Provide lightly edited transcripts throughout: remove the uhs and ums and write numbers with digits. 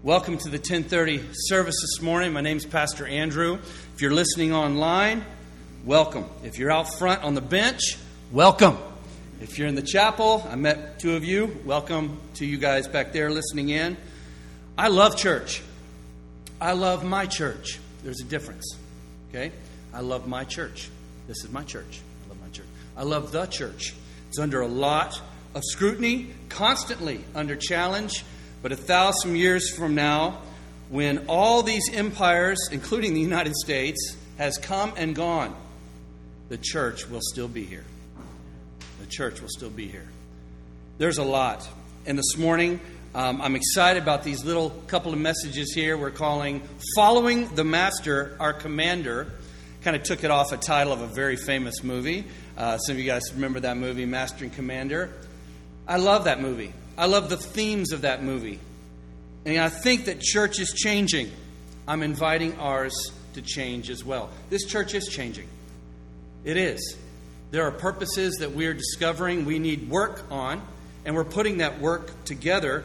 Welcome to the 10:30 service this morning. My name's Pastor Andrew. If you're listening online, welcome. If you're out front on the bench, welcome. If you're in the chapel, I met two of you. Welcome to you guys back there listening in. I love church. I love my church. There's a difference, okay? I love my church. This is my church. I love my church. I love the church. It's under a lot of scrutiny, constantly under challenge. But 1,000 years from now, when all these empires, including the United States, has come and gone, the church will still be here. The church will still be here. There's a lot. And this morning, I'm excited about these little couple of messages here. We're calling Following the Master, Our Commander. Kind of took it off a title of a very famous movie. Some of you guys remember that movie, Master and Commander. I love that movie. I love the themes of that movie. And I think that church is changing. I'm inviting ours to change as well. This church is changing. It is. There are purposes that we are discovering we need work on, and we're putting that work together,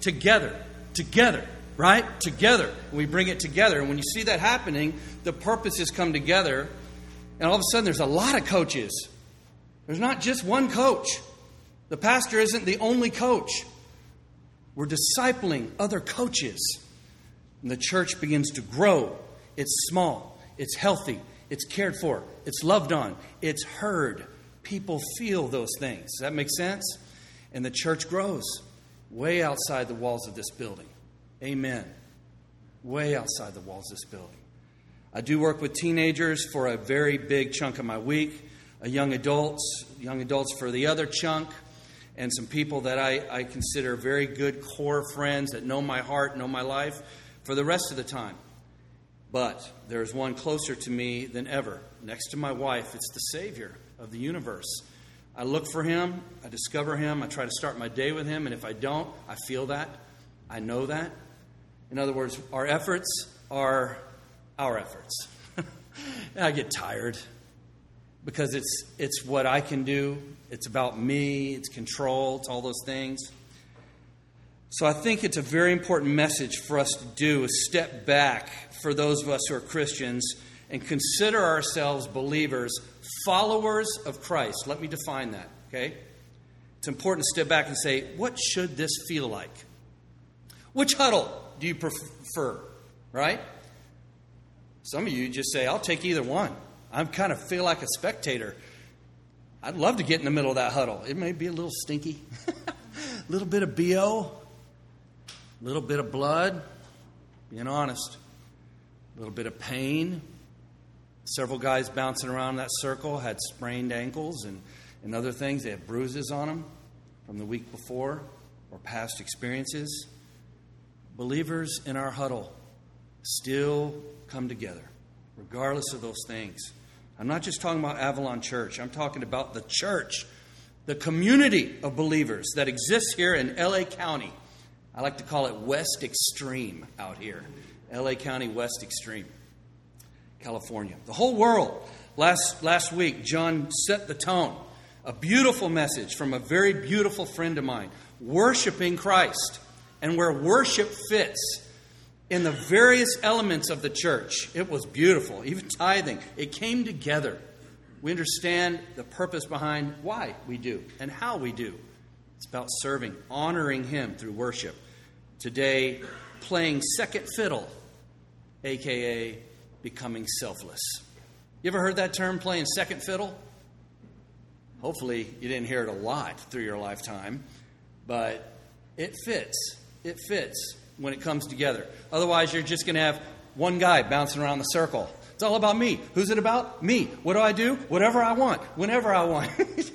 right? Together. We bring it together. And when you see that happening, the purposes come together, and all of a sudden there's a lot of coaches. There's not just one coach. The pastor isn't the only coach. We're discipling other coaches. And the church begins to grow. It's small. It's healthy. It's cared for. It's loved on. It's heard. People feel those things. Does that make sense? And the church grows way outside the walls of this building. Amen. Way outside the walls of this building. I do work with teenagers for a very big chunk of my week. Young adults for the other chunk. And some people that I consider very good core friends that know my heart, know my life for the rest of the time. But there's one closer to me than ever. Next to my wife, it's the Savior of the universe. I look for Him. I discover Him. I try to start my day with Him. And if I don't, I feel that. I know that. In other words, our efforts are our efforts. And I get tired because it's what I can do. It's about me, it's control, it's all those things. So I think it's a very important message for us to do, is step back for those of us who are Christians and consider ourselves believers, followers of Christ. Let me define that, okay? It's important to step back and say, what should this feel like? Which huddle do you prefer, right? Some of you just say, I'll take either one. I kind of feel like a spectator. I'd love to get in the middle of that huddle. It may be a little stinky. A little bit of BO. A little bit of blood. Being honest. A little bit of pain. Several guys bouncing around that circle had sprained ankles and other things. They had bruises on them from the week before or past experiences. Believers in our huddle still come together, regardless of those things. I'm not just talking about Avalon Church. I'm talking about the church, the community of believers that exists here in L.A. County. I like to call it West Extreme out here. L.A. County, West Extreme, California. The whole world. Last week, John set the tone. A beautiful message from a very beautiful friend of mine. Worshiping Christ. And where worship fits in the various elements of the church. It was beautiful. Even tithing. It came together. We understand the purpose behind why we do and how we do. It's about serving, honoring Him through worship. Today, playing second fiddle, a.k.a. becoming selfless. You ever heard that term, playing second fiddle? Hopefully, you didn't hear it a lot through your lifetime. But it fits. It fits when it comes together. Otherwise, you're just going to have one guy bouncing around the circle. It's all about me. Who's it about? Me. What do I do? Whatever I want. Whenever I want.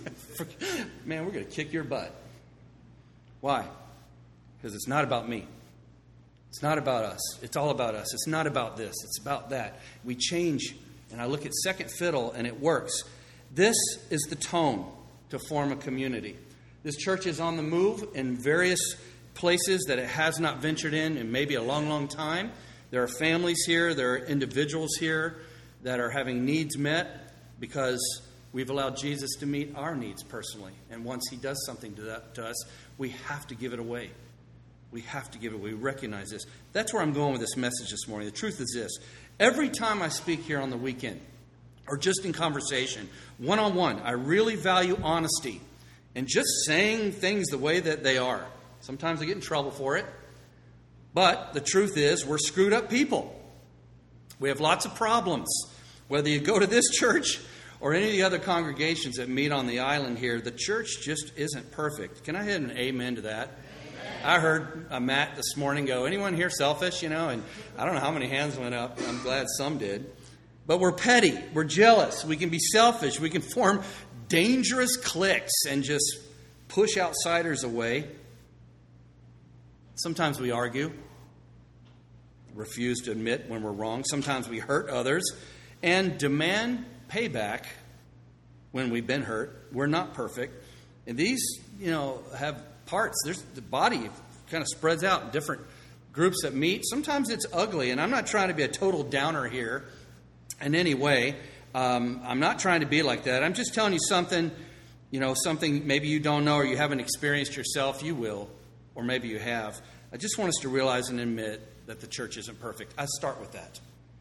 Man, we're going to kick your butt. Why? Because it's not about me. It's not about us. It's all about us. It's not about this. It's about that. We change. And I look at second fiddle, and it works. This is the tone to form a community. This church is on the move in various places that it has not ventured in maybe a long, long time. There are families here. There are individuals here that are having needs met because we've allowed Jesus to meet our needs personally. And once He does something to us, we have to give it away. We have to give it. We recognize this. That's where I'm going with this message this morning. The truth is this. Every time I speak here on the weekend, or just in conversation, one-on-one, I really value honesty and just saying things the way that they are. Sometimes I get in trouble for it. But the truth is, we're screwed up people. We have lots of problems. Whether you go to this church or any of the other congregations that meet on the island here, the church just isn't perfect. Can I hit an amen to that? I heard Matt this morning go, anyone here selfish, And I don't know how many hands went up. I'm glad some did. But we're petty. We're jealous. We can be selfish. We can form dangerous cliques and just push outsiders away. Sometimes we argue, refuse to admit when we're wrong. Sometimes we hurt others and demand payback when we've been hurt. We're not perfect. And these, have parts. There's the body kind of spreads out in different groups that meet. Sometimes it's ugly, and I'm not trying to be a total downer here in any way. I'm not trying to be like that. I'm just telling you something, something maybe you don't know or you haven't experienced yourself. You will, or maybe you have. I just want us to realize and admit that the church isn't perfect. I start with that.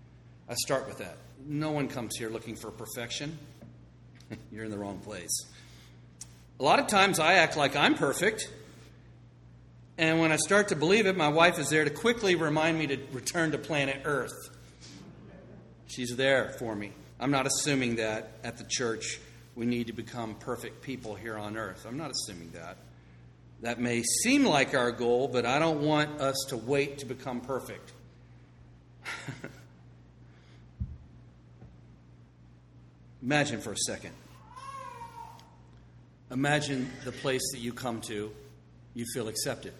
No one comes here looking for perfection. You're in the wrong place. A lot of times I act like I'm perfect. And when I start to believe it, my wife is there to quickly remind me to return to planet Earth. She's there for me. I'm not assuming that at the church we need to become perfect people here on earth. I'm not assuming that. That may seem like our goal, but I don't want us to wait to become perfect. Imagine for a second. Imagine the place that you come to, you feel accepted.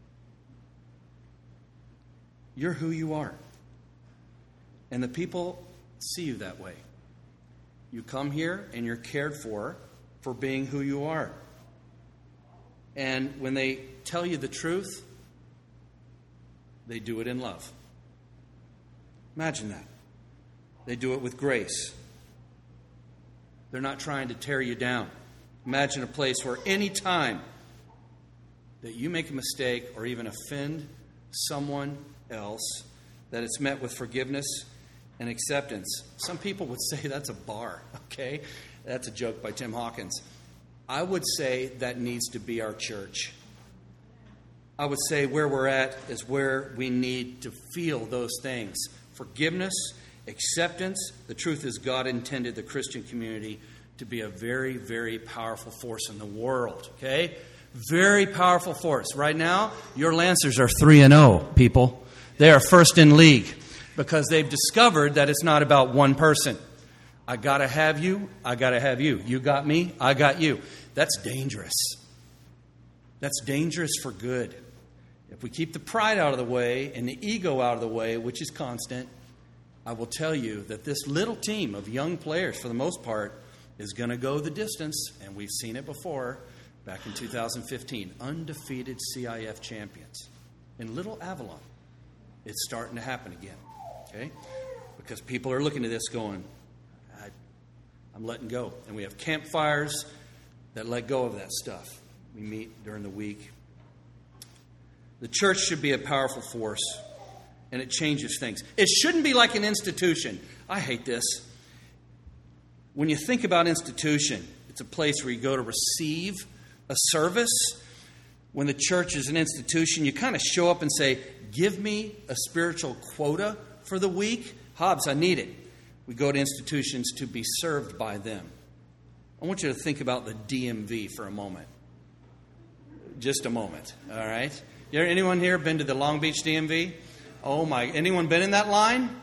You're who you are. And the people see you that way. You come here and you're cared for being who you are. And when they tell you the truth, they do it in love. Imagine that. They do it with grace. They're not trying to tear you down. Imagine a place where any time that you make a mistake or even offend someone else, that it's met with forgiveness and acceptance. Some people would say that's a bar, okay? That's a joke by Tim Hawkins. I would say that needs to be our church. I would say where we're at is where we need to feel those things. Forgiveness, acceptance. The truth is God intended the Christian community to be a very, very powerful force in the world, okay? Very powerful force. Right now, your Lancers are 3-0, people. They are first in league because they've discovered that it's not about one person. I got to have you. I got to have you. You got me. I got you. That's dangerous. That's dangerous for good. If we keep the pride out of the way and the ego out of the way, which is constant, I will tell you that this little team of young players, for the most part, is going to go the distance, and we've seen it before, back in 2015, undefeated CIF champions. In Little Avalon, it's starting to happen again, okay? Because people are looking at this going, I'm letting go. And we have campfires that let go of that stuff. We meet during the week. The church should be a powerful force, and it changes things. It shouldn't be like an institution. I hate this. When you think about institution, it's a place where you go to receive a service. When the church is an institution, you kind of show up and say, give me a spiritual quota for the week. Hobbs, I need it. We go to institutions to be served by them. I want you to think about the DMV for a moment. Just a moment, all right? Anyone here been to the Long Beach DMV? Oh my, anyone been in that line?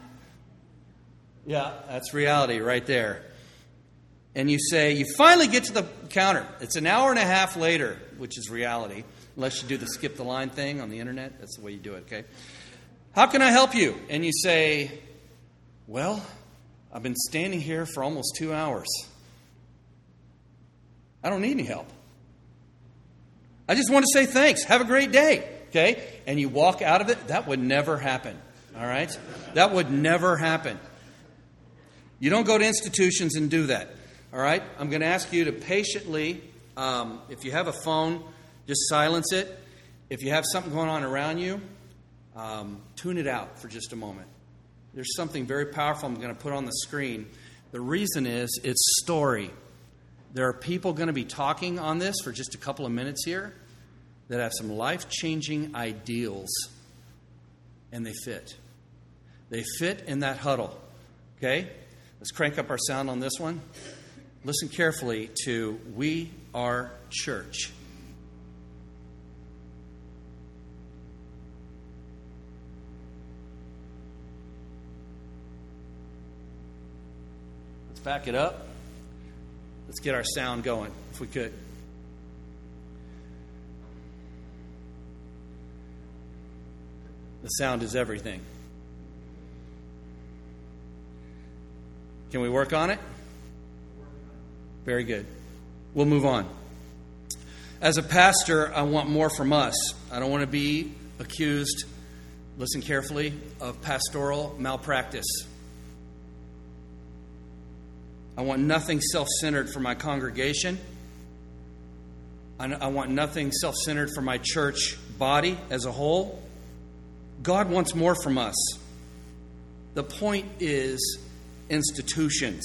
Yeah, that's reality right there. And you say, you finally get to the counter. It's an hour and a half later, which is reality. Unless you do the skip the line thing on the internet. That's the way you do it, okay? How can I help you? And you say, well, I've been standing here for almost 2 hours. I don't need any help. I just want to say thanks. Have a great day, okay? And you walk out of it. That would never happen, all right? That would never happen. You don't go to institutions and do that, all right? I'm going to ask you to patiently, if you have a phone, just silence it If you have something going on around you, tune it out for just a moment. There's something very powerful I'm going to put on the screen. The reason is it's story. There are people going to be talking on this for just a couple of minutes here that have some life-changing ideals, and they fit. They fit in that huddle. Okay? Let's crank up our sound on this one. Listen carefully to We Are Church. Let's back it up. Let's get our sound going, if we could. The sound is everything. Can we work on it? Very good. We'll move on. As a pastor, I want more from us. I don't want to be accused, listen carefully, of pastoral malpractice. I want nothing self-centered for my congregation. I want nothing self-centered for my church body as a whole. God wants more from us. The point is institutions,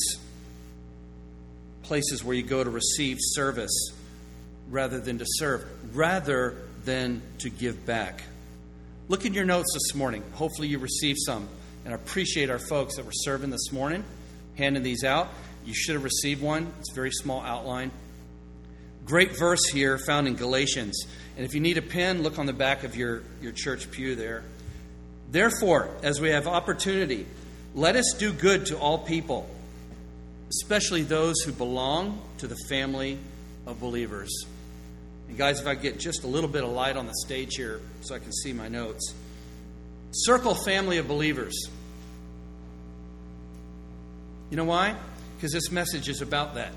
places where you go to receive service rather than to serve, rather than to give back. Look in your notes this morning. Hopefully you received some. And I appreciate our folks that were serving this morning, handing these out. You should have received one. It's a very small outline. Great verse here found in Galatians. And if you need a pen, look on the back of your church pew there. Therefore, as we have opportunity, let us do good to all people, especially those who belong to the family of believers. And guys, if I get just a little bit of light on the stage here so I can see my notes. Circle family of believers. You know why? Because this message is about that.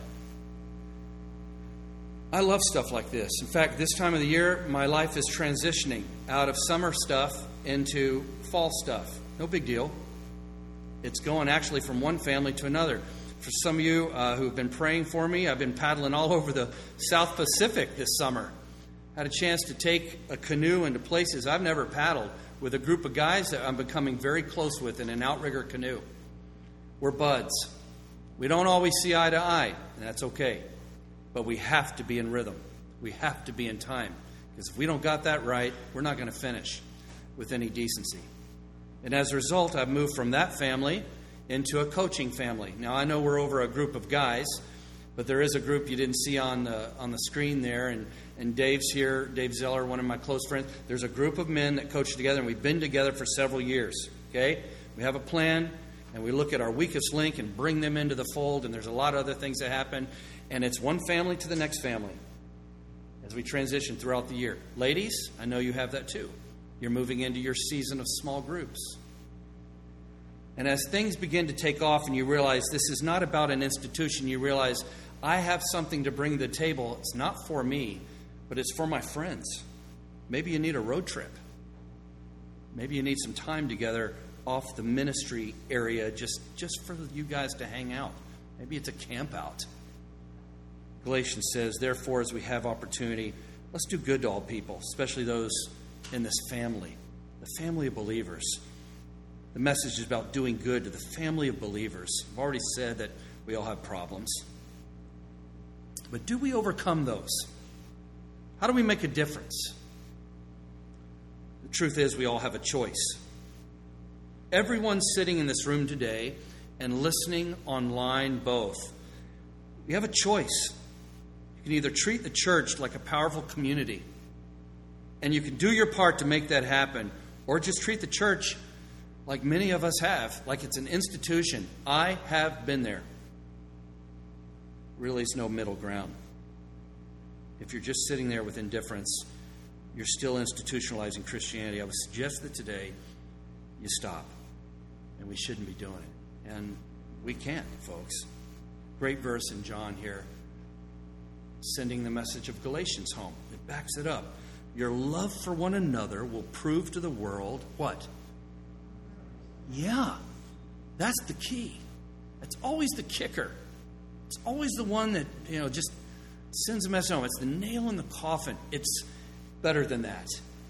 I love stuff like this. In fact, this time of the year, my life is transitioning out of summer stuff into fall stuff. No big deal. It's going actually from one family to another. For some of you who have been praying for me, I've been paddling all over the South Pacific this summer. Had a chance to take a canoe into places I've never paddled with a group of guys that I'm becoming very close with in an outrigger canoe. We're buds. We don't always see eye to eye, and that's okay. But we have to be in rhythm. We have to be in time. Because if we don't got that right, we're not going to finish with any decency. And as a result, I've moved from that family into a coaching family. Now, I know we're over a group of guys, but there is a group you didn't see on the screen there. And Dave's here, Dave Zeller, one of my close friends. There's a group of men that coach together, and we've been together for several years. Okay? We have a plan, and we look at our weakest link and bring them into the fold, and there's a lot of other things that happen. And it's one family to the next family as we transition throughout the year. Ladies, I know you have that too. You're moving into your season of small groups. And as things begin to take off and you realize this is not about an institution, you realize I have something to bring to the table. It's not for me, but it's for my friends. Maybe you need a road trip. Maybe you need some time together off the ministry area just for you guys to hang out. Maybe it's a camp out. Galatians says, therefore, as we have opportunity, let's do good to all people, especially those in this family, the family of believers. The message is about doing good to the family of believers. I've already said that we all have problems. But do we overcome those? How do we make a difference? The truth is we all have a choice. Everyone sitting in this room today and listening online both, you have a choice. You can either treat the church like a powerful community, and you can do your part to make that happen, or just treat the church like many of us have, like it's an institution. I have been there. Really is no middle ground. If you're just sitting there with indifference, you're still institutionalizing Christianity. I would suggest that today you stop. And we shouldn't be doing it. And we can't, folks. Great verse in John here. Sending the message of Galatians home. It backs it up. Your love for one another will prove to the world what? Yeah, that's the key. That's always the kicker. It's always the one that, just sends a message home. It's the nail in the coffin. It's better than that.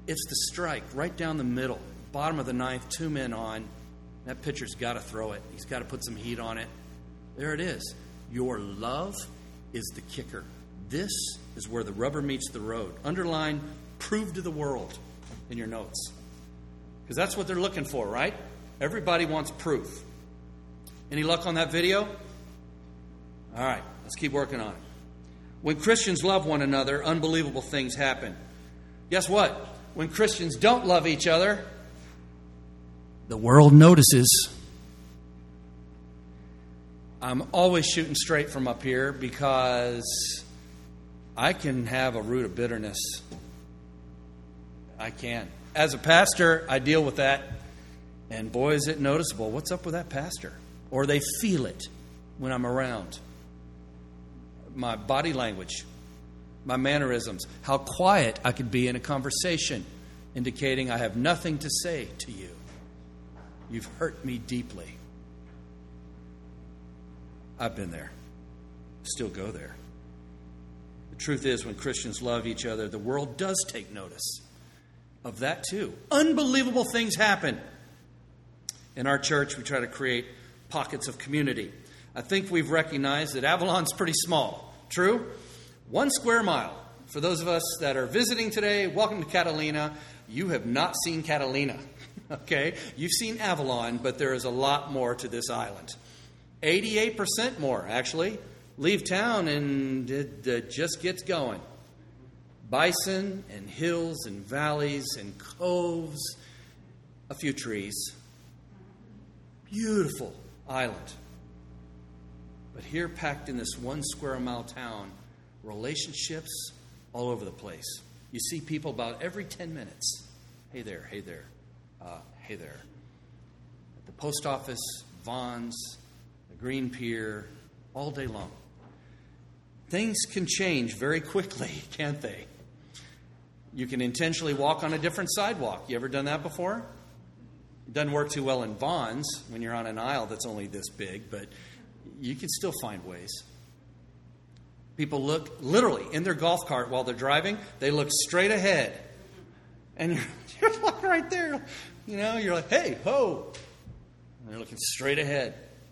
It's the strike right down the middle, bottom of the ninth, 2 men on. That pitcher's got to throw it. He's got to put some heat on it. There it is. Your love is the kicker. This is where the rubber meets the road. Underline, prove to the world in your notes. Because that's what they're looking for, right? Everybody wants proof. Any luck on that video? All right, let's keep working on it. When Christians love one another, unbelievable things happen. Guess what? When Christians don't love each other, the world notices. I'm always shooting straight from up here because I can have a root of bitterness. I can. As a pastor, I deal with that. And boy, is it noticeable. What's up with that pastor? Or they feel it when I'm around. My body language, my mannerisms, how quiet I could be in a conversation, indicating I have nothing to say to you. You've hurt me deeply. I've been there. Still go there. The truth is, when Christians love each other, the world does take notice of that too. Unbelievable things happen. In our church, we try to create pockets of community. I think we've recognized that Avalon's pretty small. True? 1 square mile. For those of us that are visiting today, welcome to Catalina. You have not seen Catalina. Okay? You've seen Avalon, but there is a lot more to this island. 88% more, actually. Leave town and it just gets going. Bison and hills and valleys and coves. A few trees. Beautiful island. But here, packed in this 1 square mile town, relationships all over the place. You see people about every 10 minutes. Hey there, hey there, hey there. At the post office, Vaughn's, the Green Pier, all day long. Things can change very quickly, can't they? You can intentionally walk on a different sidewalk. You ever done that before? It doesn't work too well in Vaughn's when you're on an aisle that's only this big, but you can still find ways. People look literally in their golf cart while they're driving. They look straight ahead. And you're like right there. You know, you're like, hey, ho. And they're looking straight ahead.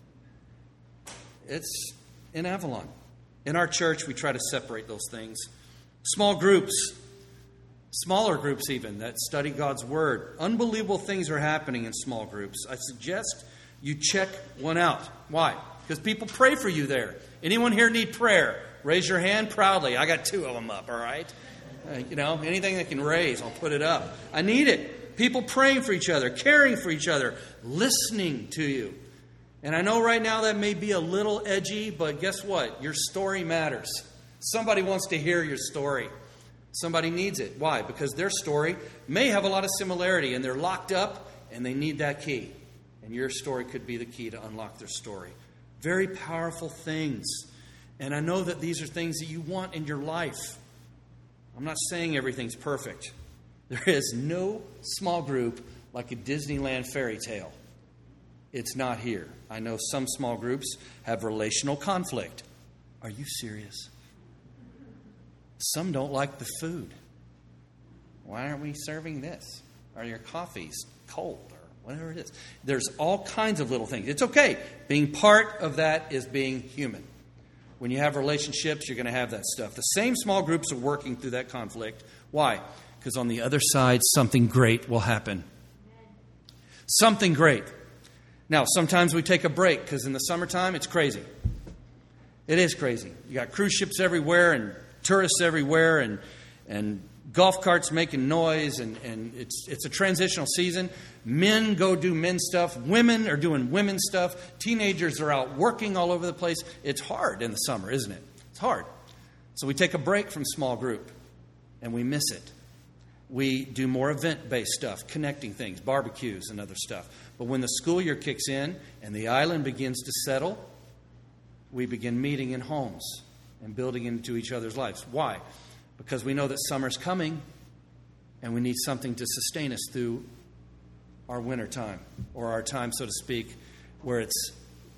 It's in Avalon. In our church, we try to separate those things. Small groups, smaller groups even, that study God's Word. Unbelievable things are happening in small groups. I suggest you check one out. Why? Because people pray for you there. Anyone here need prayer? Raise your hand proudly. I got 2 of them up, all right? Anything that can raise, I'll put it up. I need it. People praying for each other, caring for each other, listening to you. And I know right now that may be a little edgy, but guess what? Your story matters. Somebody wants to hear your story. Somebody needs it. Why? Because their story may have a lot of similarity, and they're locked up, and they need that key. And your story could be the key to unlock their story. Very powerful things. And I know that these are things that you want in your life. I'm not saying everything's perfect. There is no small group like a Disneyland fairy tale. It's not here. I know some small groups have relational conflict. Are you serious? Some don't like the food. Why aren't we serving this? Are your coffees cold or whatever it is? There's all kinds of little things. It's okay. Being part of that is being human. When you have relationships, you're going to have that stuff. The same small groups are working through that conflict. Why? Because on the other side, something great will happen. Something great. Now, sometimes we take a break because in the summertime, it's crazy. It is crazy. You got cruise ships everywhere and tourists everywhere and golf carts making noise, and it's a transitional season. Men go do men stuff. Women are doing women stuff. Teenagers are out working all over the place. It's hard in the summer, isn't it? It's hard. So we take a break from small group, and we miss it. We do more event-based stuff, connecting things, barbecues and other stuff. But when the school year kicks in and the island begins to settle, we begin meeting in homes and building into each other's lives. Why? Because we know that summer's coming and we need something to sustain us through our winter time, or our time, so to speak, where it's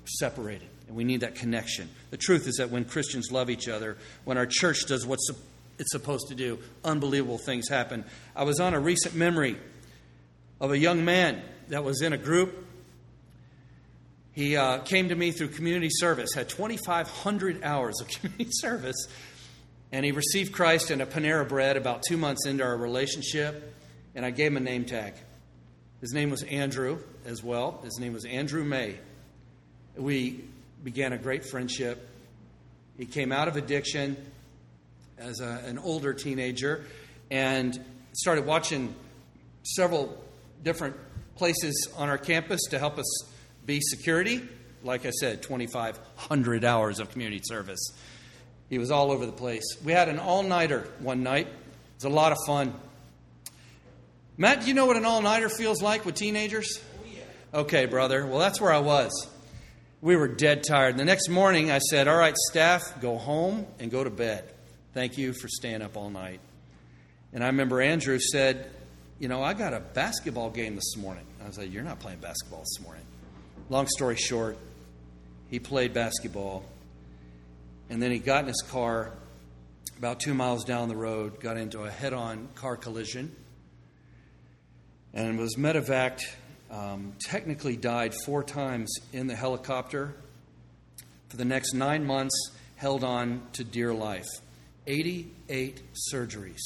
separated. And we need that connection. The truth is that when Christians love each other, when our church does what's it's supposed to do. Unbelievable things happen. I was on a recent memory of a young man that was in a group. He came to me through community service, had 2,500 hours of community service, and he received Christ in a Panera Bread about 2 months into our relationship, and I gave him a name tag. His name was Andrew as well. His name was Andrew May. We began a great friendship. He came out of addiction as an older teenager and started watching several different places on our campus to help us be security. Like I said, 2,500 hours of community service. He was all over the place. We had an all-nighter one night. It was a lot of fun. Matt, do you know what an all-nighter feels like with teenagers? Oh, yeah. Okay, brother. Well, that's where I was. We were dead tired. The next morning, I said, all right, staff, go home and go to bed. Thank you for staying up all night. And I remember Andrew said, I got a basketball game this morning. I was like, you're not playing basketball this morning. Long story short, he played basketball. And then he got in his car about 2 miles down the road, got into a head-on car collision, and was medevaced. Technically died 4 times in the helicopter. For the next 9 months, held on to dear life. 88 surgeries.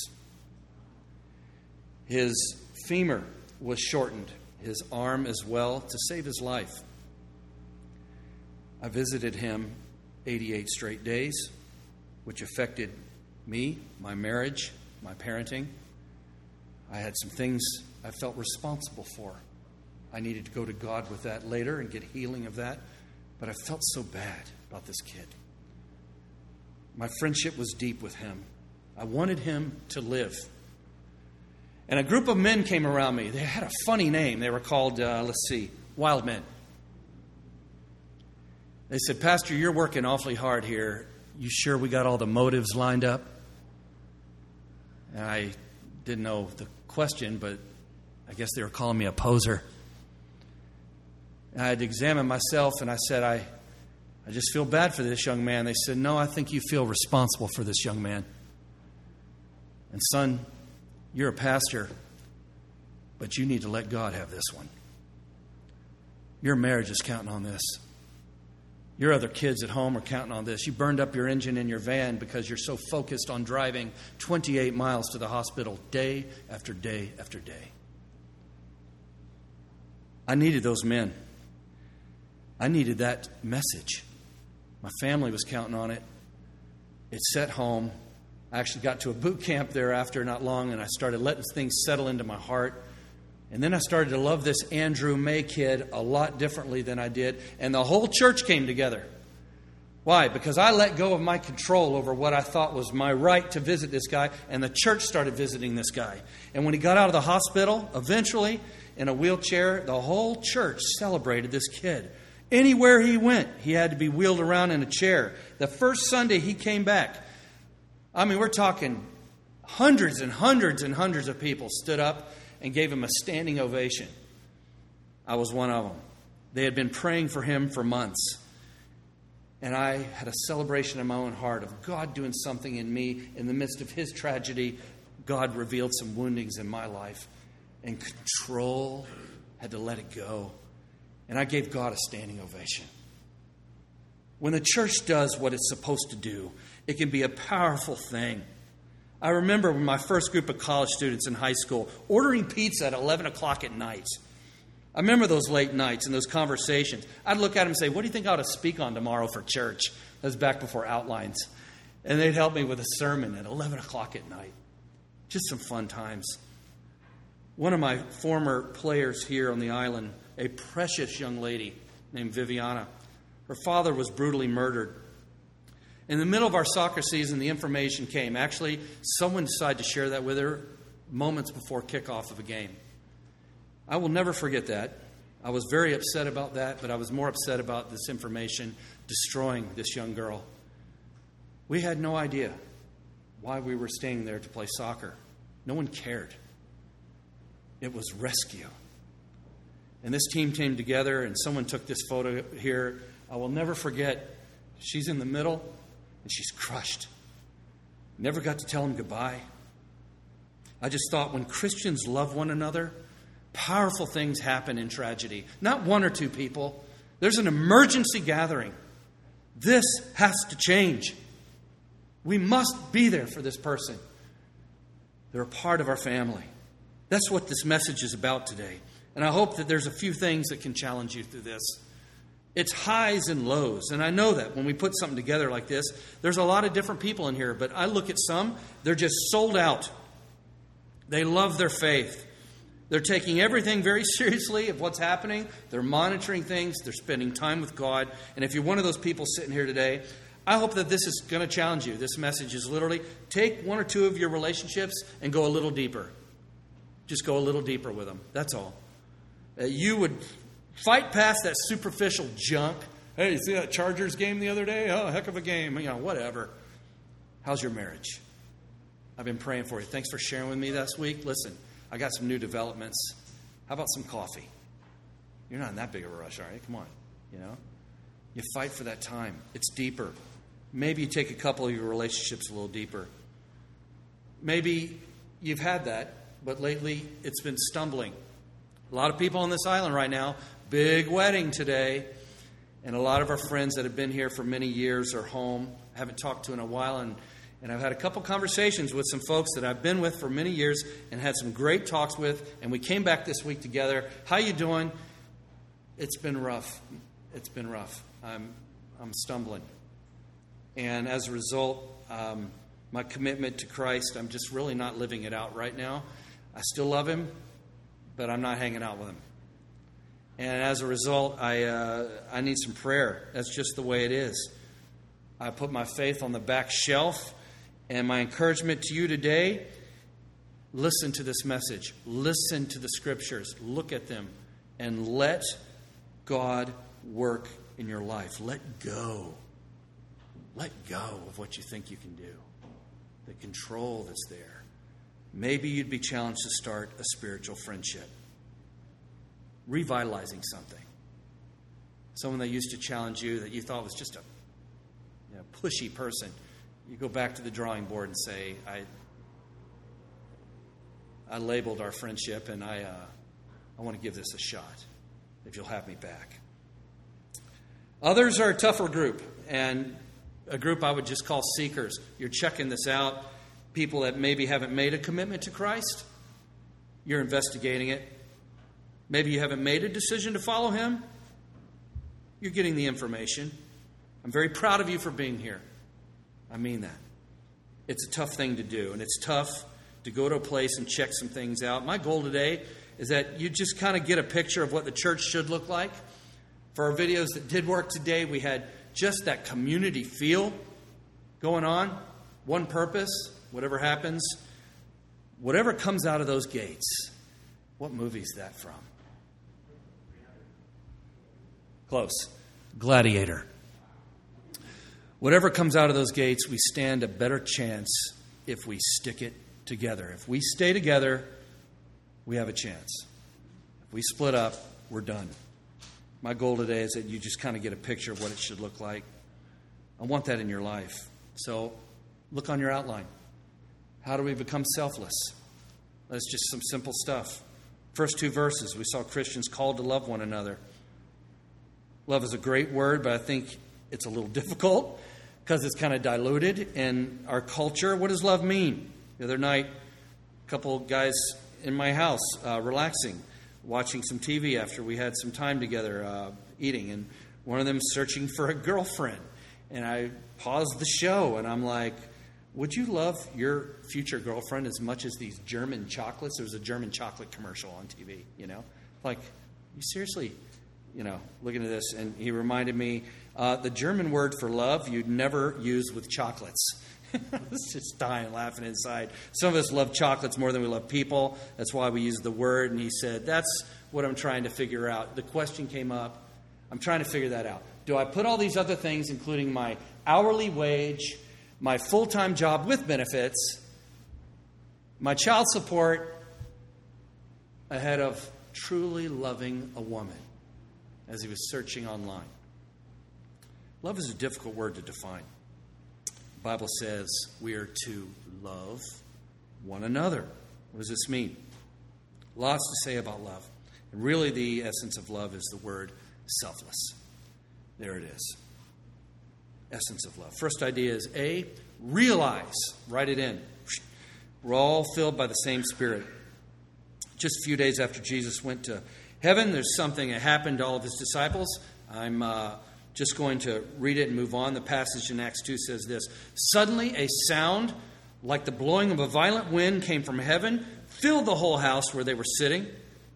His femur was shortened, his arm as well, to save his life. I visited him 88 straight days, which affected me, my marriage, my parenting. I had some things I felt responsible for. I needed to go to God with that later and get healing of that. But I felt so bad about this kid. My friendship was deep with him. I wanted him to live. And a group of men came around me. They had a funny name. They were called, Wild Men. They said, Pastor, you're working awfully hard here. You sure we got all the motives lined up? And I didn't know the question, but I guess they were calling me a poser. And I had to examine myself, and I said, I just feel bad for this young man. They said, no, I think you feel responsible for this young man. And son, you're a pastor, but you need to let God have this one. Your marriage is counting on this. Your other kids at home are counting on this. You burned up your engine in your van because you're so focused on driving 28 miles to the hospital day after day after day. I needed those men. I needed that message. My family was counting on it. It set home. I actually got to a boot camp thereafter not long, and I started letting things settle into my heart. And then I started to love this Andrew May kid a lot differently than I did. And the whole church came together. Why? Because I let go of my control over what I thought was my right to visit this guy, and the church started visiting this guy. And when he got out of the hospital, eventually, in a wheelchair, the whole church celebrated this kid. Anywhere he went, he had to be wheeled around in a chair. The first Sunday he came back, we're talking hundreds and hundreds and hundreds of people stood up and gave him a standing ovation. I was one of them. They had been praying for him for months. And I had a celebration in my own heart of God doing something in me. In the midst of his tragedy, God revealed some woundings in my life. And control, had to let it go. And I gave God a standing ovation. When the church does what it's supposed to do, it can be a powerful thing. I remember when my first group of college students in high school ordering pizza at 11 o'clock at night. I remember those late nights and those conversations. I'd look at them and say, what do you think I ought to speak on tomorrow for church? That was back before outlines. And they'd help me with a sermon at 11 o'clock at night. Just some fun times. One of my former players here on the island, a precious young lady named Viviana, her father was brutally murdered. In the middle of our soccer season, the information came. Actually, someone decided to share that with her moments before kickoff of a game. I will never forget that. I was very upset about that, but I was more upset about this information destroying this young girl. We had no idea why we were staying there to play soccer. No one cared. It was rescue. And this team came together, and someone took this photo here. I will never forget. She's in the middle, and she's crushed. Never got to tell them goodbye. I just thought when Christians love one another, powerful things happen in tragedy. Not one or two people. There's an emergency gathering. This has to change. We must be there for this person. They're a part of our family. That's what this message is about today. And I hope that there's a few things that can challenge you through this. It's highs and lows. And I know that when we put something together like this, there's a lot of different people in here. But I look at some, they're just sold out. They love their faith. They're taking everything very seriously of what's happening. They're monitoring things. They're spending time with God. And if you're one of those people sitting here today, I hope that this is going to challenge you. This message is literally take one or two of your relationships and go a little deeper. Just go a little deeper with them. That's all. You would fight past that superficial junk. Hey, you see that Chargers game the other day? Oh, heck of a game. You know, whatever. How's your marriage? I've been praying for you. Thanks for sharing with me this week. Listen, I got some new developments. How about some coffee? You're not in that big of a rush, are you? Come on. You know? You fight for that time. It's deeper. Maybe you take a couple of your relationships a little deeper. Maybe you've had that, but lately it's been stumbling. A lot of people on this island right now, big wedding today, and a lot of our friends that have been here for many years are home. I haven't talked to in a while, and I've had a couple conversations with some folks that I've been with for many years and had some great talks with, and we came back this week together. How you doing? It's been rough. It's been rough. I'm stumbling. And as a result, my commitment to Christ, I'm just really not living it out right now. I still love Him, but I'm not hanging out with Him. And as a result, I need some prayer. That's just the way it is. I put my faith on the back shelf. And my encouragement to you today, listen to this message. Listen to the Scriptures. Look at them. And let God work in your life. Let go. Let go of what you think you can do. The control that's there. Maybe you'd be challenged to start a spiritual friendship. Revitalizing something. Someone that used to challenge you that you thought was just a pushy person. You go back to the drawing board and say, I labeled our friendship and I want to give this a shot, if you'll have me back. Others are a tougher group, and a group I would just call seekers. You're checking this out. People that maybe haven't made a commitment to Christ. You're investigating it. Maybe you haven't made a decision to follow Him. You're getting the information. I'm very proud of you for being here. I mean that. It's a tough thing to do, and it's tough to go to a place and check some things out. My goal today is that you just kind of get a picture of what the church should look like. For our videos that did work today, we had just that community feel going on. One purpose, whatever happens, whatever comes out of those gates. What movie is that from? Close. Gladiator. Whatever comes out of those gates, we stand a better chance if we stick it together. If we stay together, we have a chance. If we split up, we're done. My goal today is that you just kind of get a picture of what it should look like. I want that in your life. So look on your outline. How do we become selfless? That's just some simple stuff. First two verses, we saw Christians called to love one another. Love is a great word, but I think it's a little difficult because it's kind of diluted in our culture. What does love mean? The other night, a couple guys in my house relaxing, watching some TV after we had some time together eating, and one of them searching for a girlfriend. And I paused the show, and I'm like, would you love your future girlfriend as much as these German chocolates? There was a German chocolate commercial on TV, Like, you seriously, looking at this. And he reminded me, the German word for love you'd never use with chocolates. I was just dying laughing inside. Some of us love chocolates more than we love people. That's why we use the word. And he said, that's what I'm trying to figure out. The question came up. I'm trying to figure that out. Do I put all these other things, including my hourly wage, my full-time job with benefits, my child support, ahead of truly loving a woman, as he was searching online? Love is a difficult word to define. Bible says we are to love one another. What does this mean? Lots to say about love. And really the essence of love is the word selfless. There it is. Essence of love. First idea is A, realize. Write it in. We're all filled by the same Spirit. Just a few days after Jesus went to heaven, there's something that happened to all of his disciples. I'm just going to read it and move on. The passage in Acts 2 says this. Suddenly a sound like the blowing of a violent wind came from heaven, filled the whole house where they were sitting.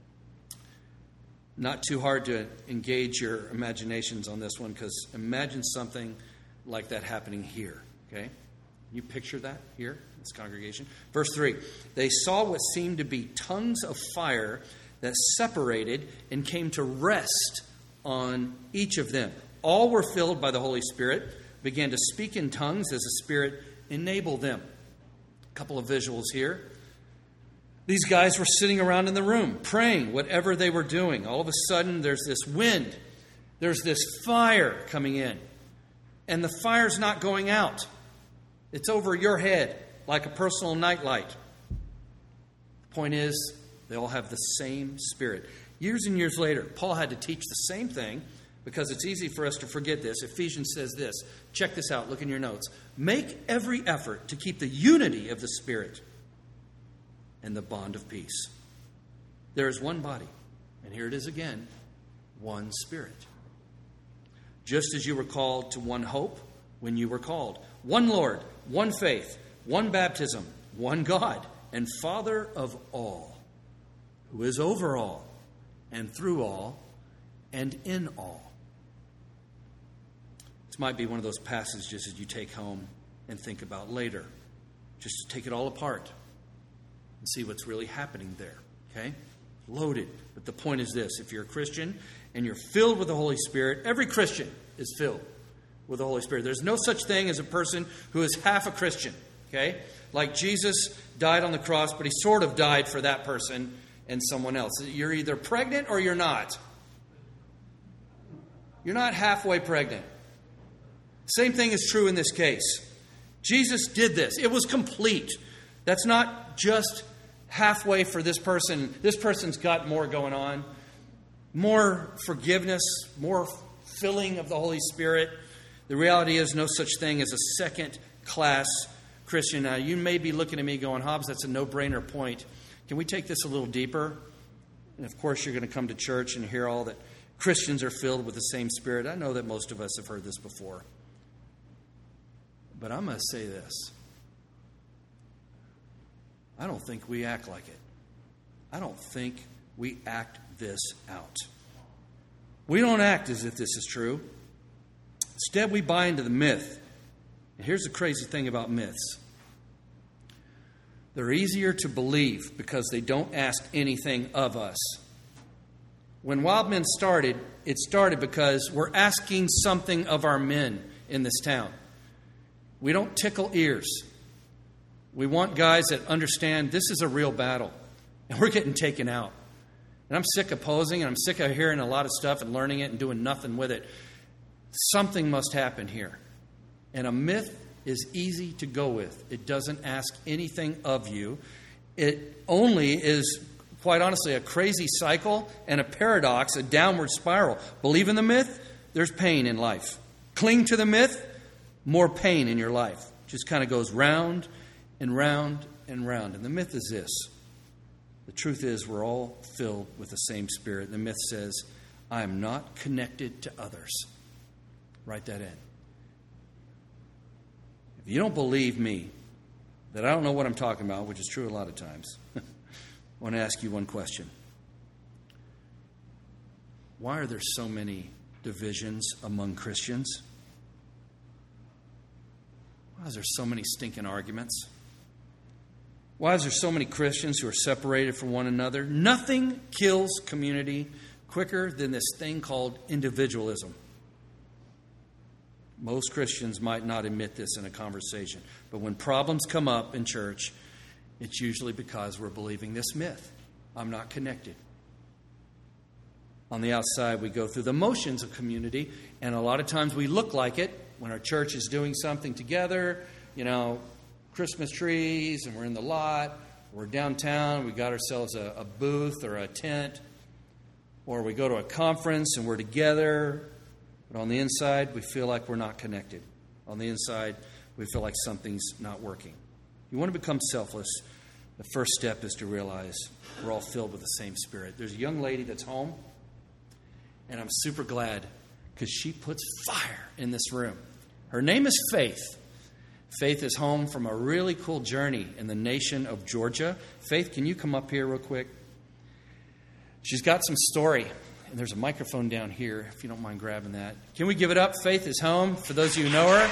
Not too hard to engage your imaginations on this one, because imagine something like that happening here. Okay? You picture that here, this congregation? Verse 3, they saw what seemed to be tongues of fire that separated and came to rest on each of them. All were filled by the Holy Spirit, began to speak in tongues as the Spirit enabled them. A couple of visuals here. These guys were sitting around in the room, praying, whatever they were doing. All of a sudden, there's this wind. There's this fire coming in. And the fire's not going out. It's over your head, like a personal nightlight. The point is, they all have the same Spirit. Years and years later, Paul had to teach the same thing, because it's easy for us to forget this. Ephesians says this. Check this out. Look in your notes. Make every effort to keep the unity of the Spirit and the bond of peace. There is one body, and here it is again, one Spirit. Just as you were called to one hope when you were called, one Lord, one faith, one baptism, one God, and Father of all, who is over all, and through all, and in all. This might be one of those passages that you take home and think about later. Just take it all apart and see what's really happening there. Okay? Loaded. But the point is this. If you're a Christian and you're filled with the Holy Spirit, every Christian is filled with the Holy Spirit. There's no such thing as a person who is half a Christian. Okay? Like Jesus died on the cross, but he sort of died for that person and someone else. You're either pregnant or you're not. You're not halfway pregnant. Same thing is true in this case. Jesus did this. It was complete. That's not just halfway for this person. This person's got more going on. More forgiveness, more filling of the Holy Spirit. The reality is no such thing as a second-class Christian. Now, you may be looking at me going, Hobbs, that's a no-brainer point. Can we take this a little deeper? And of course, you're going to come to church and hear all that Christians are filled with the same Spirit. I know that most of us have heard this before. But I'm going to say this. I don't think we act like it. I don't think we act this out. We don't act as if this is true. Instead, we buy into the myth. And here's the crazy thing about myths. They're easier to believe because they don't ask anything of us. When Wild Men started, it started because we're asking something of our men in this town. We don't tickle ears. We want guys that understand this is a real battle, and we're getting taken out. And I'm sick of posing, and I'm sick of hearing a lot of stuff and learning it and doing nothing with it. Something must happen here. And a myth is easy to go with. It doesn't ask anything of you. It only is, quite honestly, a crazy cycle and a paradox, a downward spiral. Believe in the myth, there's pain in life. Cling to the myth, more pain in your life. Just kind of goes round and round and round. And the myth is this. The truth is we're all filled with the same Spirit. The myth says, I am not connected to others. Write that in. If you don't believe me, that I don't know what I'm talking about, which is true a lot of times, I want to ask you one question. Why are there so many divisions among Christians? Why is there so many stinking arguments? Why is there so many Christians who are separated from one another? Nothing kills community quicker than this thing called individualism. Most Christians might not admit this in a conversation, but when problems come up in church, it's usually because we're believing this myth. I'm not connected. On the outside, we go through the motions of community, and a lot of times we look like it when our church is doing something together, Christmas trees, and we're in the lot. We're downtown. We got ourselves a booth or a tent. Or we go to a conference and we're together. But on the inside, we feel like we're not connected. On the inside, we feel like something's not working. You want to become selfless, the first step is to realize we're all filled with the same Spirit. There's a young lady that's home, and I'm super glad because she puts fire in this room. Her name is Faith. Faith is home from a really cool journey in the nation of Georgia. Faith, can you come up here real quick? She's got some story, and there's a microphone down here, if you don't mind grabbing that. Can we give it up? Faith is home, for those of you who know her.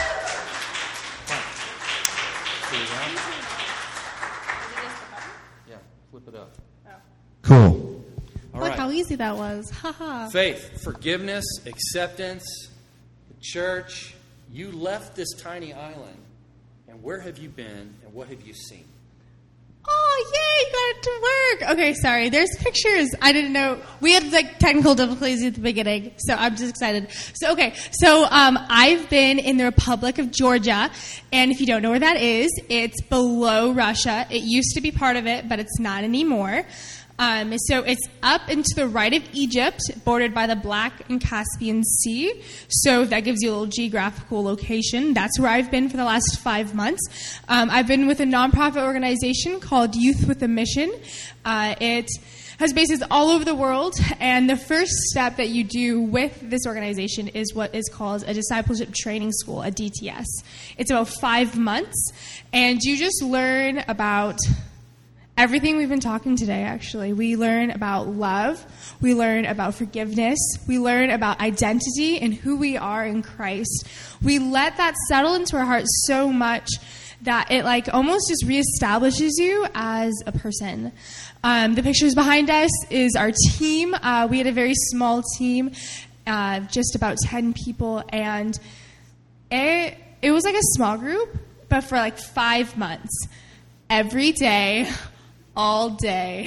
Yeah, flip it up. Cool. All Look right. how easy that was. Ha. Faith, forgiveness, acceptance, the church. You left this tiny island, and where have you been, and what have you seen? Oh, yay, got it to work. Okay, sorry. There's pictures. I didn't know. We had technical difficulties at the beginning, so I'm just excited. So I've been in the Republic of Georgia, and if you don't know where that is, it's below Russia. It used to be part of it, but it's not anymore. So it's up and to the right of Egypt, bordered by the Black and Caspian Sea. So that gives you a little geographical location. That's where I've been for the last 5 months. I've been with a nonprofit organization called Youth with a Mission. It has bases all over the world, and the first step that you do with this organization is what is called a discipleship training school, a DTS. It's about 5 months, and you just learn about everything we've been talking today, actually. We learn about love. We learn about forgiveness. We learn about identity and who we are in Christ. We let that settle into our hearts so much that it almost just reestablishes you as a person. The pictures behind us is our team. We had a very small team, just about 10 people, and it was like a small group, but for 5 months. Every day, all day.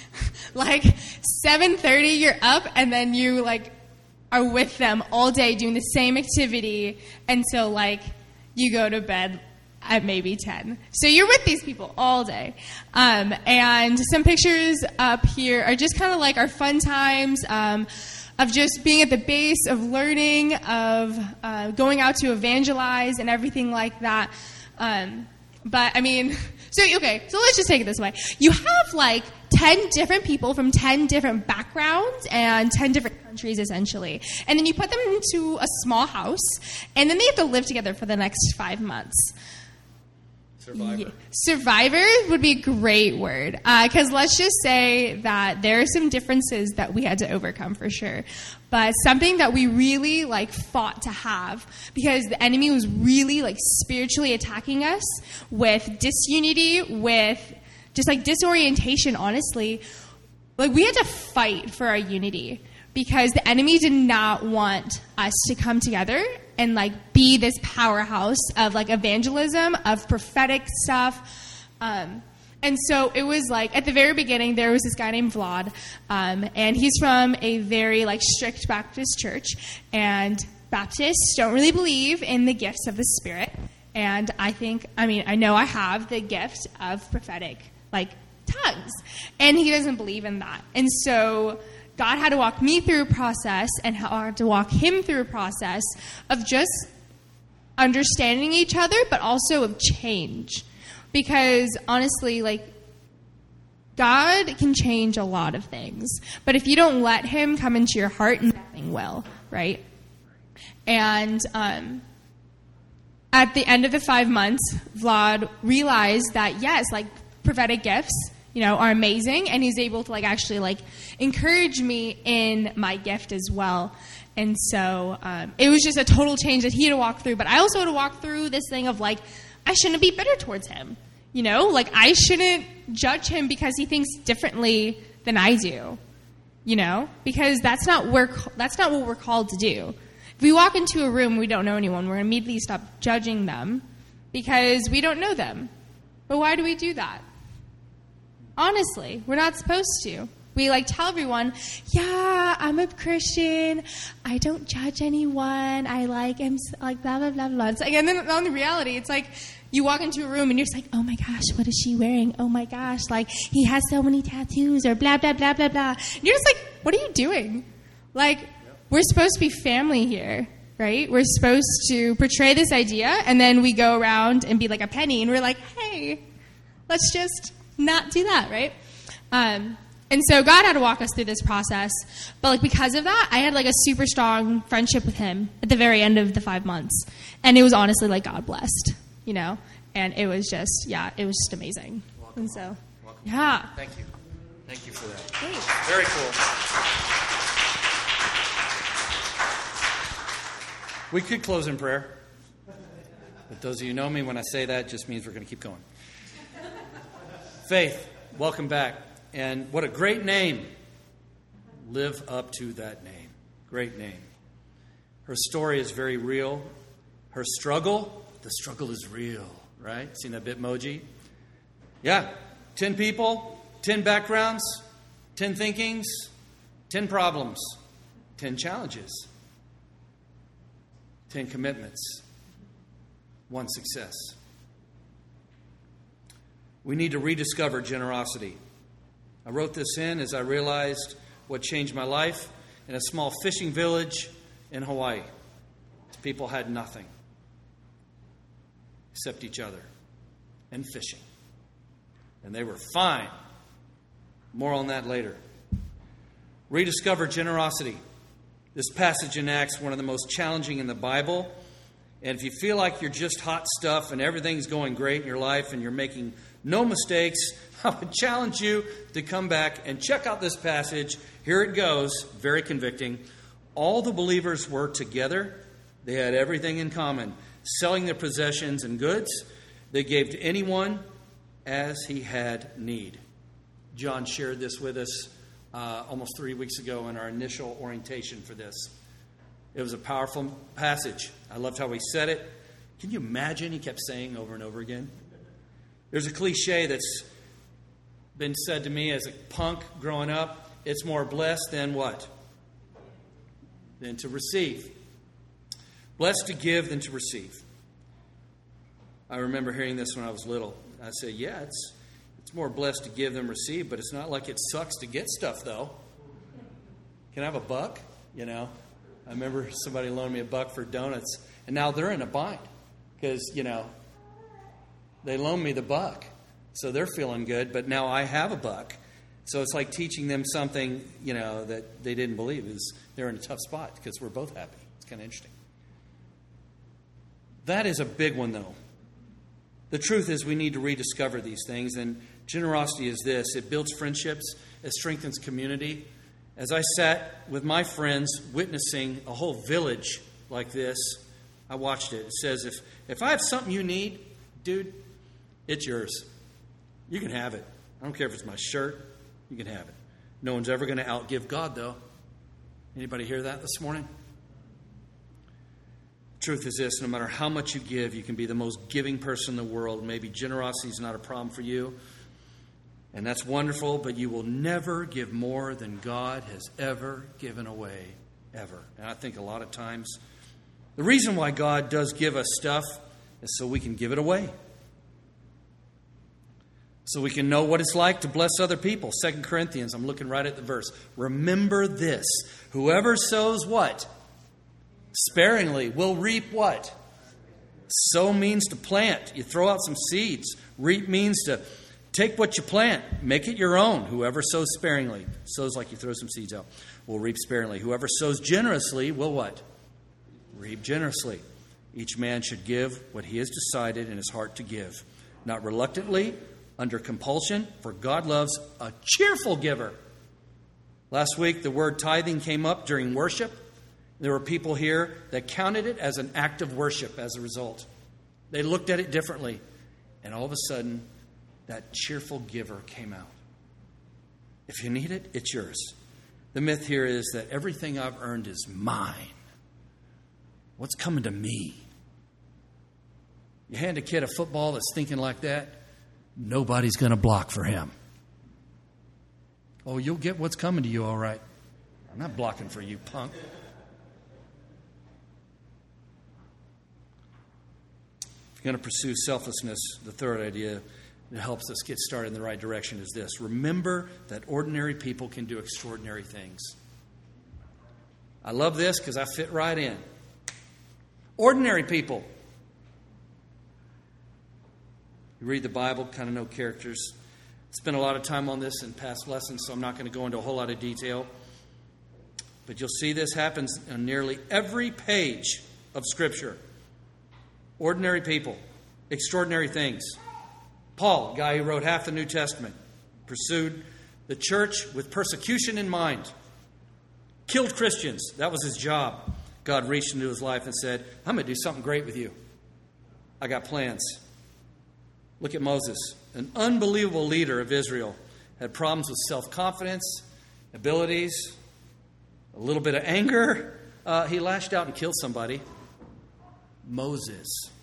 7:30, you're up, and then you are with them all day doing the same activity until you go to bed at maybe 10. So you're with these people all day. And some pictures up here are just kind of our fun times of just being at the base, of learning, of going out to evangelize and everything like that. But I mean, so let's just take it this way. You have 10 different people from 10 different backgrounds and 10 different countries, essentially. And then you put them into a small house, and then they have to live together for the next 5 months. Survivor. Yeah. Survivor would be a great word. Because let's just say that there are some differences that we had to overcome for sure. But something that we really fought to have, because the enemy was really spiritually attacking us with disunity, with just disorientation, honestly. We had to fight for our unity, because the enemy did not want us to come together and be this powerhouse of evangelism, of prophetic stuff. And so it was at the very beginning, there was this guy named Vlad, and he's from a very strict Baptist church, and Baptists don't really believe in the gifts of the Spirit. And I know I have the gift of prophetic tongues, and he doesn't believe in that. And so God had to walk me through a process, and I had to walk him through a process of just understanding each other, but also of change. Because honestly, God can change a lot of things. But if you don't let him come into your heart, nothing will, right? And at the end of the 5 months, Vlad realized that, yes, prophetic gifts, are amazing, and he's able to actually encourage me in my gift as well. And so it was just a total change that he had to walk through. But I also had to walk through this thing of I shouldn't be bitter towards him. I shouldn't judge him because he thinks differently than I do. Because that's not what we're called to do. If we walk into a room, we don't know anyone, we're going to immediately stop judging them because we don't know them. But why do we do that? Honestly, we're not supposed to. we tell everyone, yeah, I'm a Christian. I don't judge anyone. I am blah, blah, blah, blah. It's and then on the reality, it's you walk into a room and you're just oh my gosh, what is she wearing? Oh my gosh, he has so many tattoos or blah, blah, blah, blah, blah. And you're just what are you doing? We're supposed to be family here, right? We're supposed to portray this idea, and then we go around and be like a penny, and we're hey, let's just not do that, right? And so God had to walk us through this process. But because of that, I had a super strong friendship with him at the very end of the 5 months. And it was honestly God blessed, And it was just, it was just amazing. Welcome. And so, Welcome. yeah. Thank you. Thank you for that. Thanks. Very cool. We could close in prayer. But those of you who know me, when I say that, it just means we're going to keep going. Faith, welcome back. And what a great name. Live up to that name. Great name. Her story is very real. Her struggle, the struggle is real, right? Seen that Bitmoji? Yeah. 10 people, 10 backgrounds, 10 thinkings, 10 problems, 10 challenges, 10 commitments, 1 success. We need to rediscover generosity. I wrote this in as I realized what changed my life in a small fishing village in Hawaii. People had nothing except each other and fishing. And they were fine. More on that later. Rediscover generosity. This passage in Acts, one of the most challenging in the Bible. And if you feel like you're just hot stuff and everything's going great in your life and you're making no mistakes, I would challenge you to come back and check out this passage. Here it goes, very convicting. All the believers were together. They had everything in common. Selling their possessions and goods, they gave to anyone as he had need. John shared this with us almost 3 weeks ago in our initial orientation for this. It was a powerful passage. I loved how he said it. Can you imagine? He kept saying over and over again. There's a cliche that's been said to me as a punk growing up. It's more blessed than what? Than to receive. Blessed to give than to receive. I remember hearing this when I was little. I said, yeah, it's more blessed to give than receive, but it's not like it sucks to get stuff, though. Can I have a buck? I remember somebody loaned me $1 for donuts, and now they're in a bind because, they loaned me the $1. So they're feeling good, but now I have $1. So it's like teaching them something, that they didn't believe. They're in a tough spot because we're both happy. It's kind of interesting. That is a big one, though. The truth is we need to rediscover these things, and generosity is this. It builds friendships. It strengthens community. As I sat with my friends witnessing a whole village like this, I watched it. It says, if I have something you need, dude, it's yours. You can have it. I don't care if it's my shirt. You can have it. No one's ever going to outgive God, though. Anybody hear that this morning? Truth is this, no matter how much you give, you can be the most giving person in the world. Maybe generosity is not a problem for you, and that's wonderful, but you will never give more than God has ever given away, ever. And I think a lot of times the reason why God does give us stuff is so we can give it away. So we can know what it's like to bless other people. 2 Corinthians, I'm looking right at the verse. Remember this, whoever sows what? Sparingly will reap what? Sow means to plant. You throw out some seeds. Reap means to take what you plant, make it your own. Whoever sows sparingly, sows like you throw some seeds out, will reap sparingly. Whoever sows generously will what? Reap generously. Each man should give what he has decided in his heart to give, not reluctantly, under compulsion, for God loves a cheerful giver. Last week, the word tithing came up during worship. There were people here that counted it as an act of worship as a result. They looked at it differently. And all of a sudden, that cheerful giver came out. If you need it, it's yours. The myth here is that everything I've earned is mine. What's coming to me? You hand a kid a football that's thinking like that, nobody's going to block for him. Oh, you'll get what's coming to you, all right. I'm not blocking for you, punk. If you're going to pursue selflessness, the third idea that helps us get started in the right direction is this. Remember that ordinary people can do extraordinary things. I love this because I fit right in. Ordinary people. You read the Bible, kind of know characters. Spent a lot of time on this in past lessons, so I'm not going to go into a whole lot of detail. But you'll see this happens on nearly every page of Scripture. Ordinary people, extraordinary things. Paul, guy who wrote half the New Testament, pursued the church with persecution in mind. Killed Christians. That was his job. God reached into his life and said, I'm going to do something great with you. I got plans. Look at Moses, an unbelievable leader of Israel. Had problems with self-confidence, abilities, a little bit of anger. He lashed out and killed somebody. Moses.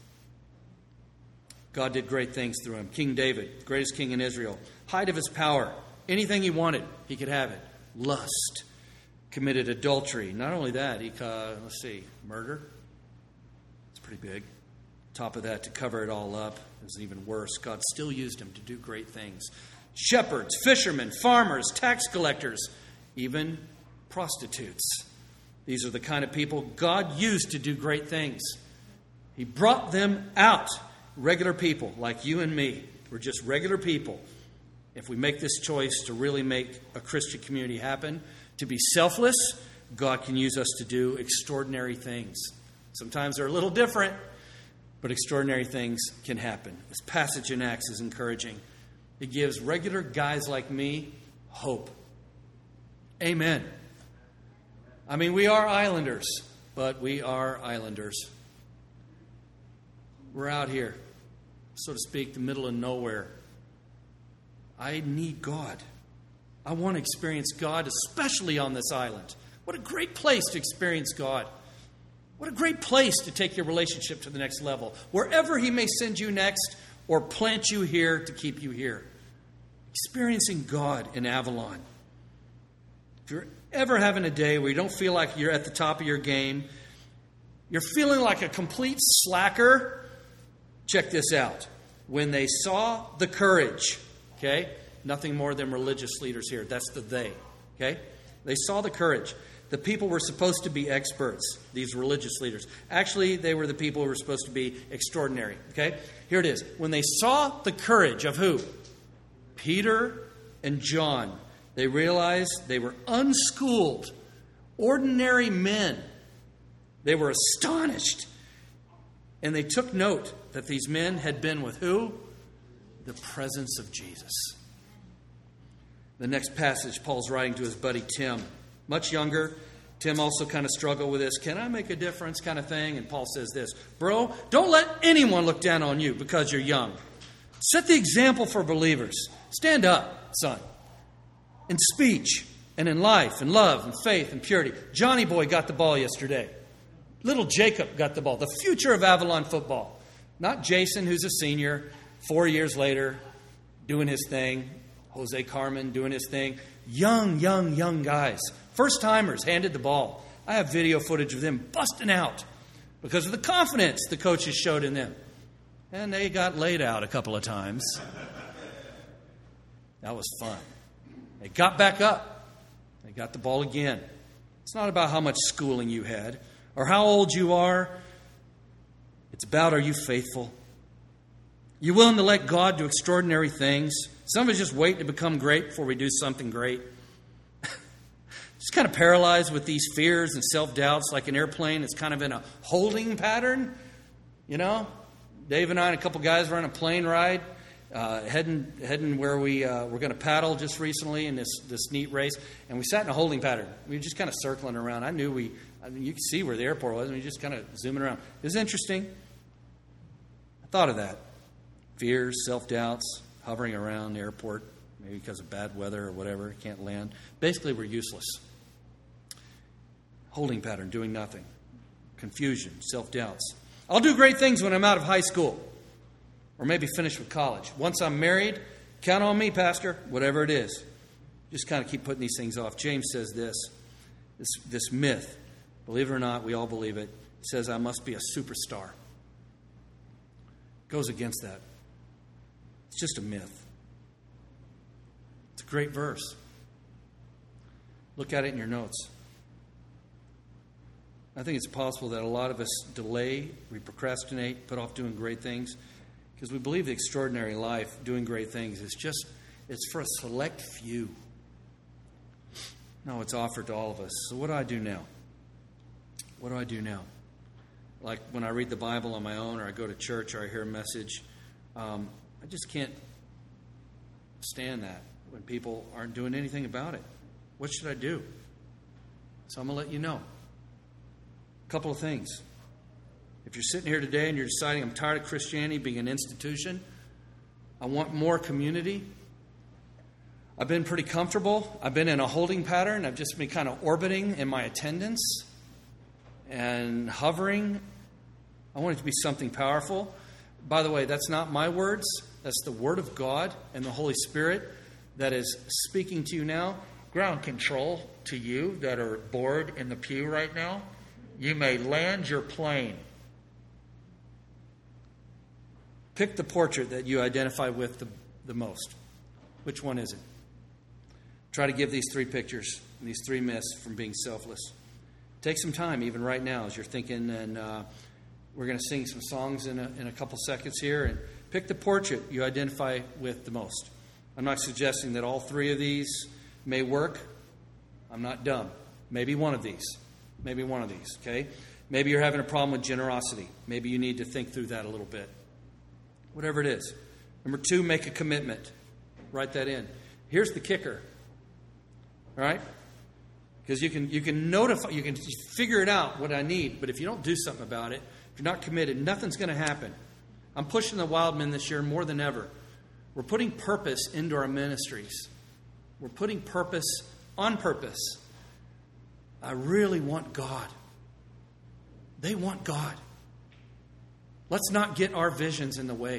God did great things through him. King David, greatest king in Israel. Height of his power. Anything he wanted, he could have it. Lust. Committed adultery. Not only that, he, murder. It's pretty big. Top of that, to cover it all up, it was even worse. God still used him to do great things. Shepherds, fishermen, farmers, tax collectors, even prostitutes. These are the kind of people God used to do great things. He brought them out. Regular people like you and me. We're just regular people. If we make this choice to really make a Christian community happen, to be selfless, God can use us to do extraordinary things. Sometimes they're a little different, but extraordinary things can happen. This passage in Acts is encouraging. It gives regular guys like me hope. Amen. I mean, we are islanders, but we are islanders. We're out here, so to speak, the middle of nowhere. I need God. I want to experience God, especially on this island. What a great place to experience God. What a great place to take your relationship to the next level. Wherever He may send you next or plant you here to keep you here. Experiencing God in Avalon. If you're ever having a day where you don't feel like you're at the top of your game, you're feeling like a complete slacker, check this out. When they saw the courage, okay? Nothing more than religious leaders here. That's the they, okay? They saw the courage. The people were supposed to be experts, these religious leaders. Actually, they were the people who were supposed to be extraordinary, okay? Here it is. When they saw the courage of who? Peter and John. They realized they were unschooled, ordinary men. They were astonished. And they took note that these men had been with who? The presence of Jesus. The next passage, Paul's writing to his buddy Tim. Much younger. Tim also kind of struggled with this. Can I make a difference kind of thing? And Paul says this. Bro, don't let anyone look down on you because you're young. Set the example for believers. Stand up, son. In speech and in life and love and faith and purity. Johnny Boy got the ball yesterday. Little Jacob got the ball. The future of Avalon football. Not Jason, who's a senior, 4 years later, doing his thing. Jose Carmen doing his thing. Young guys. First-timers handed the ball. I have video footage of them busting out because of the confidence the coaches showed in them. And they got laid out a couple of times. That was fun. They got back up. They got the ball again. It's not about how much schooling you had or how old you are. It's about, are you faithful? You willing to let God do extraordinary things? Some of us just wait to become great before we do something great. Just kind of paralyzed with these fears and self-doubts like an airplane. It's kind of in a holding pattern. You know, Dave and I and a couple guys were on a plane ride, heading where we were going to paddle just recently in this neat race. And we sat in a holding pattern. We were just kind of circling around. I mean, you could see where the airport was. And we were just kind of zooming around. It was interesting. I thought of that. Fears, self-doubts, hovering around the airport, maybe because of bad weather or whatever, can't land. Basically, we're useless. Holding pattern, doing nothing. Confusion, self-doubts. I'll do great things when I'm out of high school or maybe finished with college. Once I'm married, count on me, Pastor, whatever it is. Just kind of keep putting these things off. James says this myth, believe it or not, we all believe it, says I must be a superstar. Goes against that. It's just a myth. It's a great verse. Look at it in your notes. I think it's possible that a lot of us delay, we procrastinate, put off doing great things because we believe the extraordinary life, doing great things, it's for a select few. No, it's offered to all of us. So what do I do now? What do I do now? Like when I read the Bible on my own, or I go to church, or I hear a message, I just can't stand that when people aren't doing anything about it. What should I do? So I'm going to let you know. A couple of things. If you're sitting here today and you're deciding I'm tired of Christianity being an institution, I want more community. I've been pretty comfortable. I've been in a holding pattern. I've just been kind of orbiting in my attendance and hovering. I want it to be something powerful. By the way, that's not my words. That's the Word of God and the Holy Spirit that is speaking to you now. Ground control to you that are bored in the pew right now. You may land your plane. Pick the portrait that you identify with the most. Which one is it? Try to give these 3 pictures, these 3 myths from being selfless. Take some time, even right now, as you're thinking, and we're going to sing some songs in a couple seconds here, and pick the portrait you identify with the most. I'm not suggesting that all 3 of these may work. I'm not dumb. Maybe one of these. Maybe one of these, okay? Maybe you're having a problem with generosity. Maybe you need to think through that a little bit. Whatever it is. Number 2, make a commitment. Write that in. Here's the kicker. All right? Because you can notify, you can figure it out what I need, but if you don't do something about it, if you're not committed, nothing's going to happen. I'm pushing the Wildmen this year more than ever. We're putting purpose into our ministries. We're putting purpose on purpose. I really want God. They want God. Let's not get our visions in the way.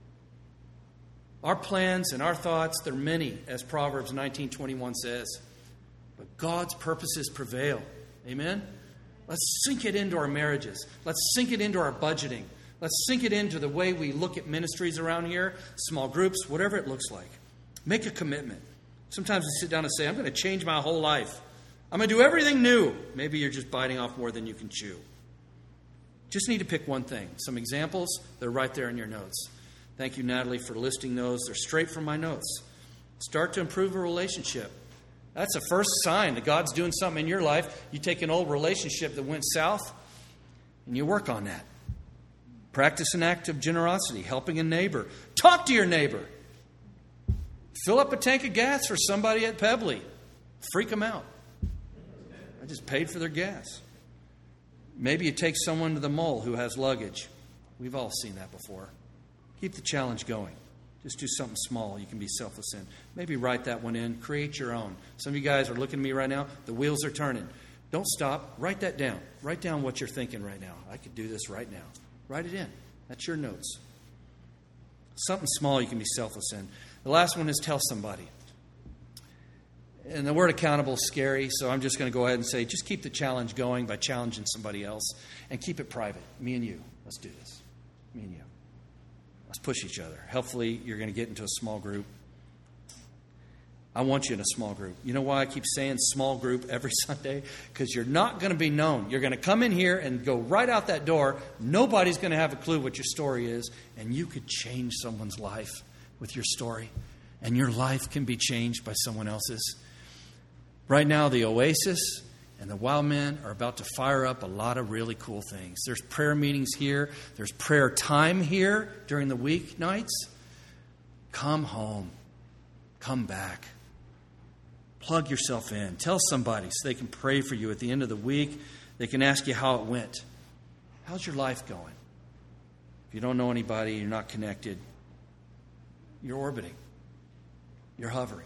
Our plans and our thoughts, they're many, as Proverbs 19:21 says. But God's purposes prevail. Amen? Let's sink it into our marriages. Let's sink it into our budgeting. Let's sink it into the way we look at ministries around here, small groups, whatever it looks like. Make a commitment. Sometimes we sit down and say, I'm going to change my whole life. I'm going to do everything new. Maybe you're just biting off more than you can chew. Just need to pick one thing. Some examples, they're right there in your notes. Thank you, Natalie, for listing those. They're straight from my notes. Start to improve a relationship. That's the first sign that God's doing something in your life. You take an old relationship that went south and you work on that. Practice an act of generosity, helping a neighbor. Talk to your neighbor. Fill up a tank of gas for somebody at Pebbly. Freak them out. I just paid for their gas. Maybe you take someone to the mall who has luggage. We've all seen that before. Keep the challenge going. Just do something small you can be selfless in. Maybe write that one in. Create your own. Some of you guys are looking at me right now. The wheels are turning. Don't stop. Write that down. Write down what you're thinking right now. I could do this right now. Write it in. That's your notes. Something small you can be selfless in. The last one is tell somebody. And the word accountable is scary, so I'm just going to go ahead and say, just keep the challenge going by challenging somebody else and keep it private. Me and you. Let's do this. Me and you. Let's push each other. Hopefully, you're going to get into a small group. I want you in a small group. You know why I keep saying small group every Sunday? Because you're not going to be known. You're going to come in here and go right out that door. Nobody's going to have a clue what your story is. And you could change someone's life with your story. And your life can be changed by someone else's. Right now, the Oasis and the Wildmen are about to fire up a lot of really cool things. There's prayer meetings here. There's prayer time here during the weeknights. Come home. Come back. Plug yourself in. Tell somebody so they can pray for you at the end of the week. They can ask you how it went. How's your life going? If you don't know anybody, you're not connected, you're orbiting. You're hovering.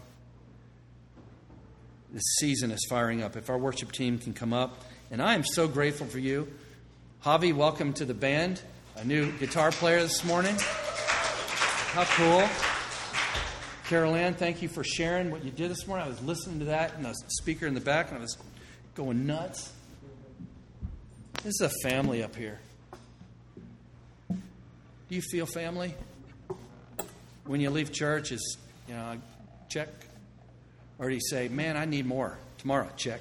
This season is firing up. If our worship team can come up. And I am so grateful for you. Javi, welcome to the band. A new guitar player this morning. How cool. Carol Ann, thank you for sharing what you did this morning. I was listening to that and the speaker in the back, and I was going nuts. This is a family up here. Do you feel family? When you leave church, check? Or do you say, man, I need more? Tomorrow, check.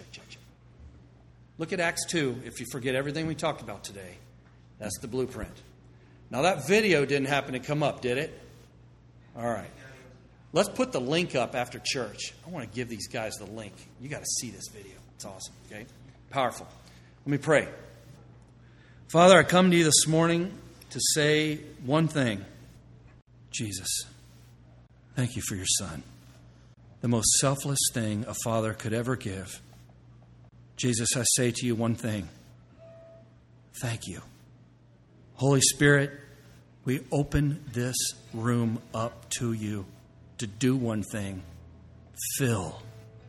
Look at Acts 2 if you forget everything we talked about today. That's the blueprint. Now, that video didn't happen to come up, did it? All right. Let's put the link up after church. I want to give these guys the link. You got to see this video. It's awesome, okay? Powerful. Let me pray. Father, I come to you this morning to say one thing. Jesus, thank you for your Son. The most selfless thing a father could ever give. Jesus, I say to you one thing. Thank you. Holy Spirit, we open this room up to you to do one thing. Fill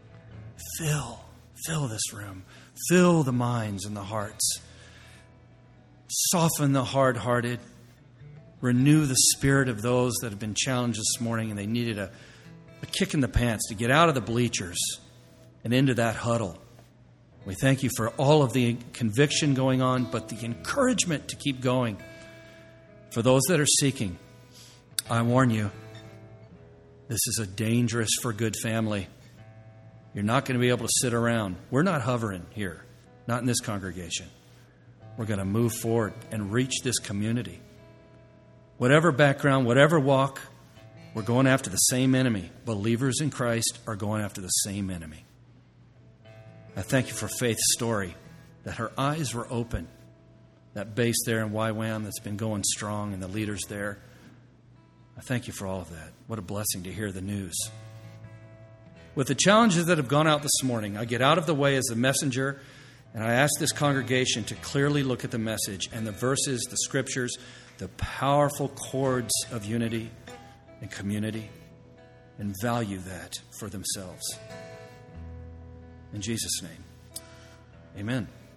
this room. Fill the minds and the hearts. Soften the hard-hearted. Renew the spirit of those that have been challenged this morning and they needed a kick in the pants to get out of the bleachers and into that huddle. We thank you for all of the conviction going on, but the encouragement to keep going. For those that are seeking, I warn you, this is a dangerous for good family. You're not going to be able to sit around. We're not hovering here, not in this congregation. We're going to move forward and reach this community. Whatever background, whatever walk, we're going after the same enemy. Believers in Christ are going after the same enemy. I thank you for Faith's story, that her eyes were open. That base there in YWAM that's been going strong and the leaders there. I thank you for all of that. What a blessing to hear the news. With the challenges that have gone out this morning, I get out of the way as the messenger and I ask this congregation to clearly look at the message and the verses, the scriptures, the powerful chords of unity and community, and value that for themselves. In Jesus' name, amen.